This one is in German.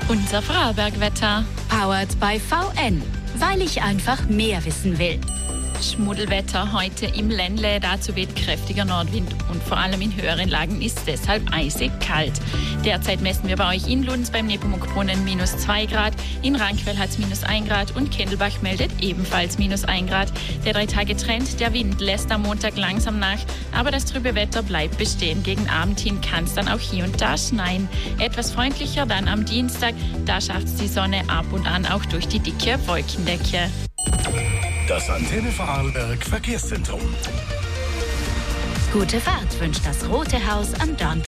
Unser Vorarlbergwetter. Powered by VN, weil ich einfach mehr wissen will. Schmuddelwetter heute im Ländle, dazu weht kräftiger Nordwind und vor allem in höheren Lagen ist es deshalb eisig kalt. Derzeit messen wir bei euch in Lunds beim Nepomuk-Brunnen -2 Grad, in Rankwell hat es -1 Grad und Kendelbach meldet ebenfalls -1 Grad. Der 3-Tage-Trend, der Wind lässt am Montag langsam nach, aber das trübe Wetter bleibt bestehen. Gegen Abend hin kann es dann auch hier und da schneien. Etwas freundlicher dann am Dienstag, da schafft es die Sonne ab und an auch durch die dicke Wolkendecke. Das Antenne Vorarlberg Verkehrszentrum. Gute Fahrt wünscht das Rote Haus am Dornplatz.